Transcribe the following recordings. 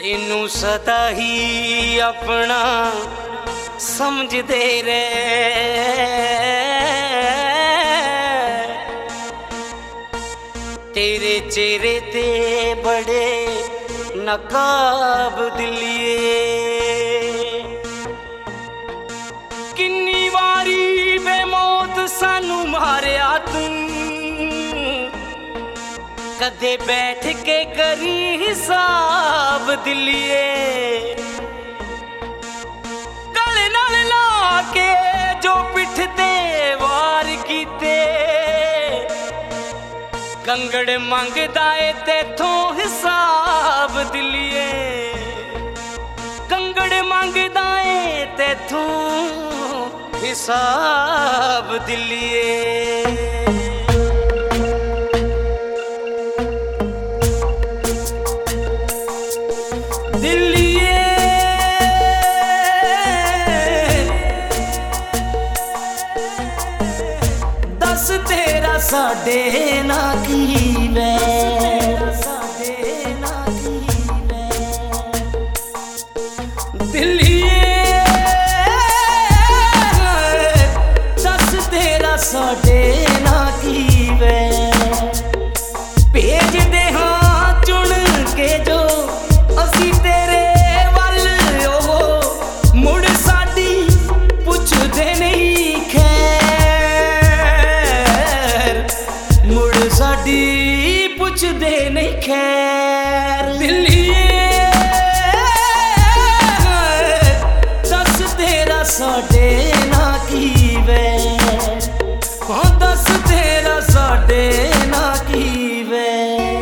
तेनू सदा ही अपना समझदे रहे। तेरे चेहरे ते बड़े नकाब दिलिए। किन्नी वारी बेमौत सानू मारिया तू, कदे बैठ के करी हिसाब दिलिए। गले नाल ला के जो पिठ ते वार कीते, कंगड़ मंगदा ए तेथों हिसाब दिलिए। कंगड़ मंगदा ए तेथों हिसाब दिलिए। दस तेरा साडे ना की वैर, दिलिए दस तेरा साडे ना की वैर। भेज दे हाँ चुन के जो असी तेरे वल, ओह मुड़ साडी पुछदे नहीं खैर, मुड़ साडी पुछदे नहीं खैर। दिलिए दस तेरा साडे ना की वैर, हाँ दस तेरा साडे ना की वैर।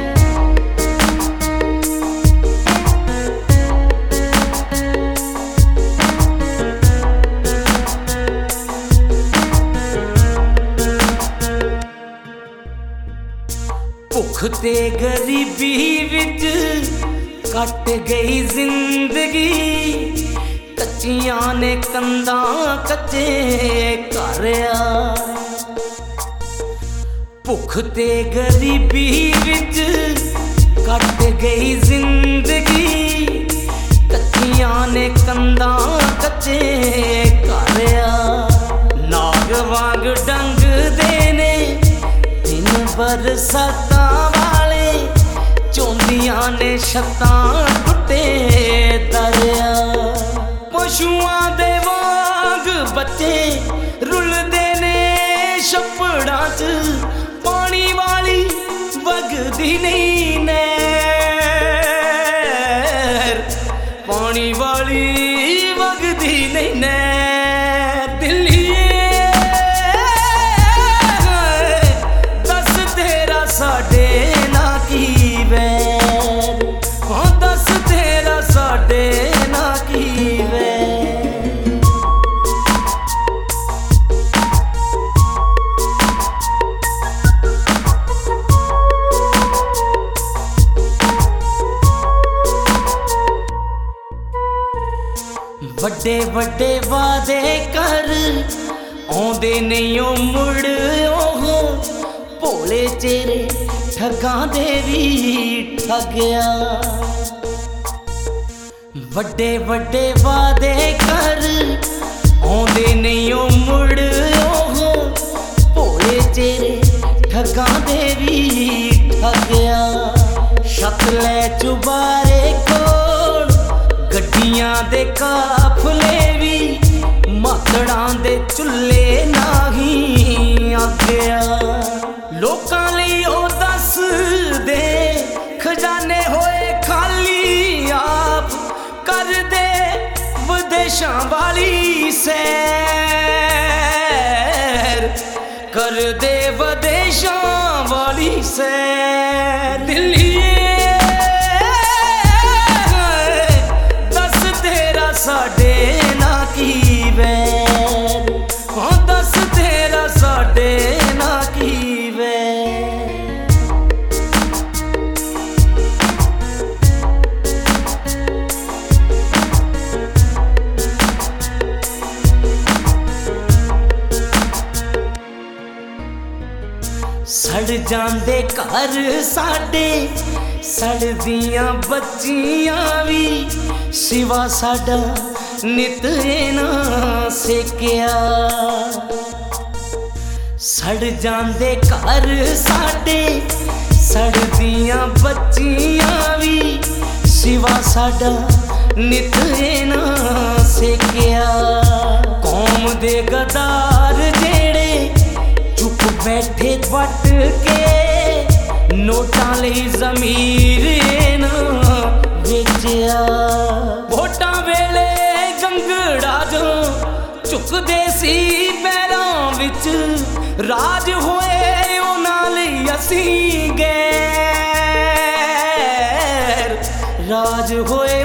भुख ते गरीबी विच कट गई जिंदगी, कच्चियां ने कंधां कच्चे घर आ। भुख ते गरीबी विच कट गई जिंदगी, कच्चियां ने कंधां कच्चे घर आ। नाग वांग डंग देने दिन बरसातां वाले, चौंदियां ने छत्तां टुटे दरिया। पशुआं दे वांग बच्चे रुलदे ने छप्पड़ां च, पानी वाली वगदी नहीं नैर, पानी वाली वगदी नहीं नैर। दिलिए दस तेरा साडे ना की वैर, हाँ दस तेरा साडे ना की वैर। वड्डे वड्डे वादे कर आउंदे नहीं ओ मुड़, ओह भोले चेहरे ठगां दे भी ठगया। वड्डे वड्डे वादे कर आउंदे नहीं ओ मुड़, ओह भोले चेहरे ठगां दे भी ठगया। छत लै चुबारे कोल गड्डियां दे काफले भी, मातड़ां दे चुल्ले नाही आग्या। लोकां लई ओ दस दे खजाने होए खाली, आप कर दे विदेशां वाली सैर, कर दे विदेशां वाली सैर। दिलिए दस तेरा साडे ना की वैर, हाँ दस तेरा साडे ना की वैर। सड़ जांदे घर साडे सड़दियां बच्चियां भी शिवा साडा नित ना सेकिया। सड़ जांदे घर साडे सड़दियां बच्चियां भी शिवा साडा नित ना सेकिया। कौम दे गदार जेड़े चुप बैठे वट के नोटां लई ज़मीर ना बेचिया। वोटां वेले गंगड़ा जो झुकदे सी पैरां विच राज होए उन्हां लई असीं गैर राज होए